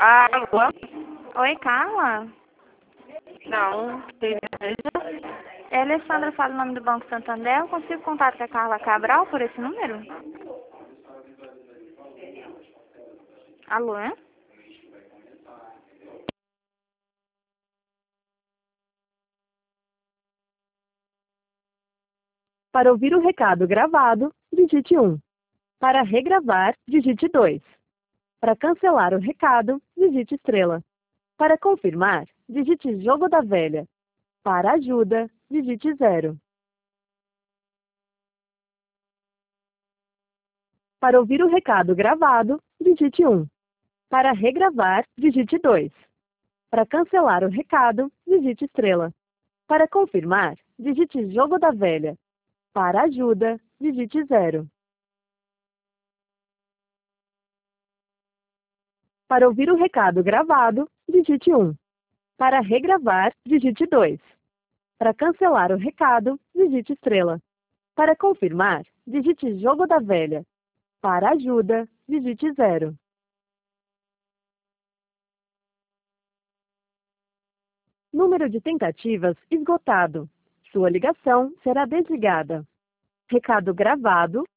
Alô? Oi, Carla? Não, beleza? É Alessandra, fala o nome do Banco Santander. Eu consigo contato com a Carla Cabral por esse número? Alô? Para ouvir o recado gravado, digite 1. Para regravar, digite 2. Para cancelar o recado, digite estrela. Para confirmar, digite jogo da velha. Para ajuda, digite 0. Para ouvir o recado gravado, digite 1. Para regravar, digite 2. Para cancelar o recado, digite estrela. Para confirmar, digite jogo da velha. Para ajuda, digite 0. Para ouvir o recado gravado, digite 1. Para regravar, digite 2. Para cancelar o recado, digite estrela. Para confirmar, digite jogo da velha. Para ajuda, digite 0. Número de tentativas esgotado. Sua ligação será desligada. Recado gravado